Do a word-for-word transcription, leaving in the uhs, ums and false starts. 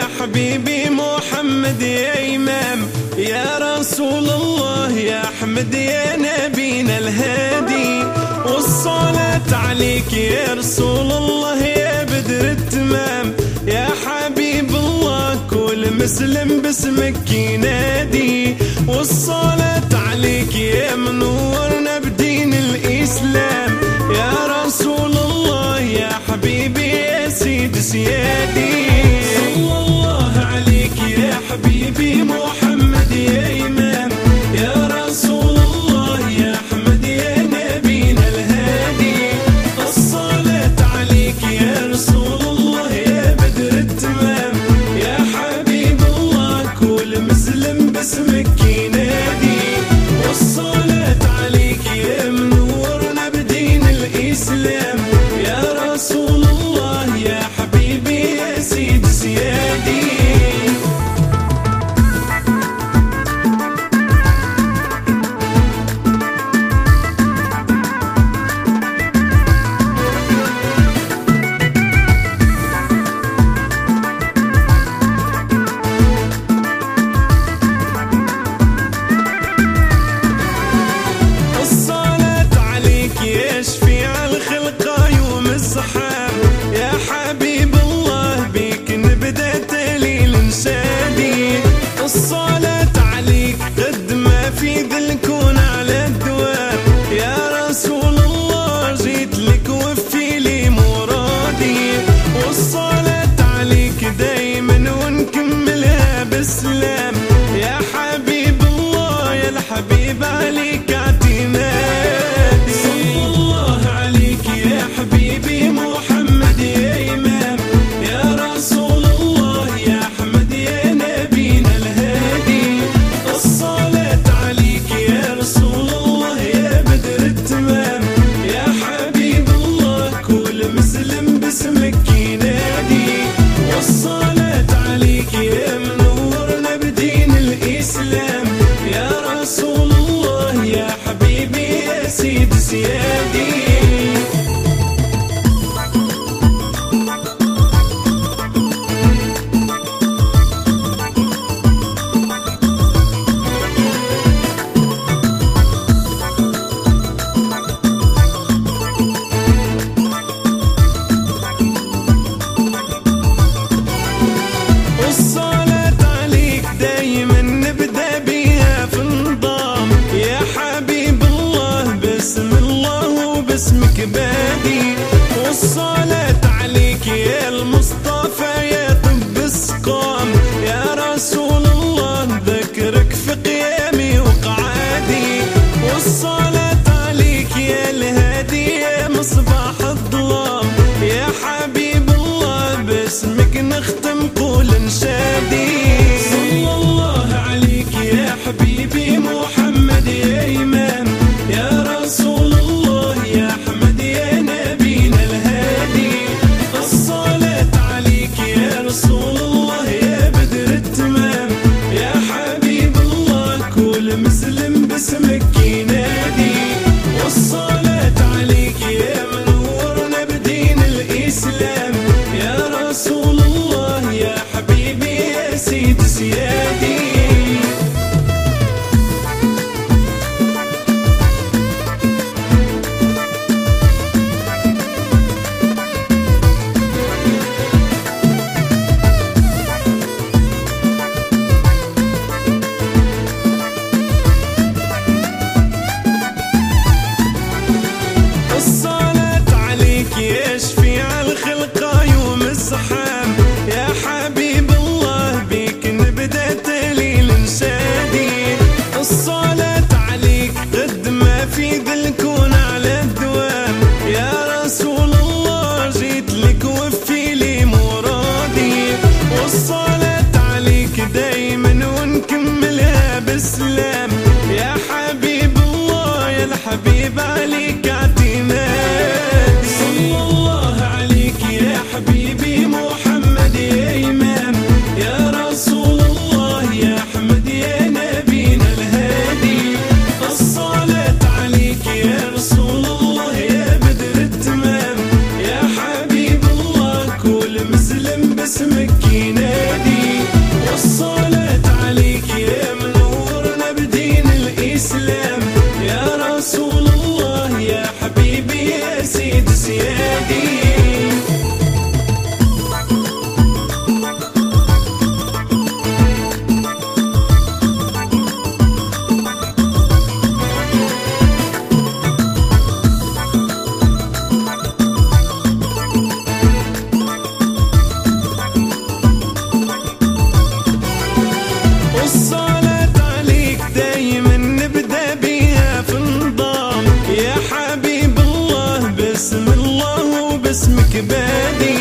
حبيبي محمد يا إمام، يا رسول الله يا أحمد يا نبينا الهادي، والصلاة عليك يا رسول الله يا بدر التمام، يا حبيب الله كل مسلم باسمك ينادي، والصلاة عليك يا منورنا بدين الإسلام، يا رسول الله يا حبيبي يا سيد سيادي. صلى الله عليك يا حبيبي محمد يا إمام، يا رسول الله يا أحمد يا نبينا الهادي، الصلاة عليك يا رسول الله يا بدر التمام، يا حبيب الله كل مسلم باسمك ينادي، والصلاة عليك يا منورنا بدين الإسلام، يا رسول الله يا حبيبي يا سيد سيادي. يا شفيع الخلق يوم الصحاب، يا حبيب الله بيك نبدا تهليل نشادي، الصلاة عليك قد ما في ذا الكون على الدوام، يا رسول الله جيت لك وفي لي مرادي، والصلاة عليك دايما ونكملها بالسلام، يا حبيب الله يا الحبيب عليك اعتمادي. حبيبي محمد يا إمام، يا رسول الله يا أحمد يا نبينا الهادي، الصلاة عليك يا رسول الله يا بدر التمام، يا حبيب الله كل مسلم باسمك ينادي، والصلاة عليك يا منورنا بدين الإسلام، يا رسول الله يا حبيبي يا سيد سيادي. الصلاة عليك دايما نبدأ بيها في النظام، يا حبيب الله باسم الله وباسمك بادي، والصلاة عليك يا المصطفى يا طب السقام، يا رسول الله ذكرك في قيامي وقعادي، والصلاة عليك يا الهادي يا مصباح الظلام، يا حبيب الله باسمك نختم قول نشادي. صلى الله عليك يا حبيبي محمد يا إمام، يا رسول الله يا أحمد يا نبينا الهادي، باسمك بادي.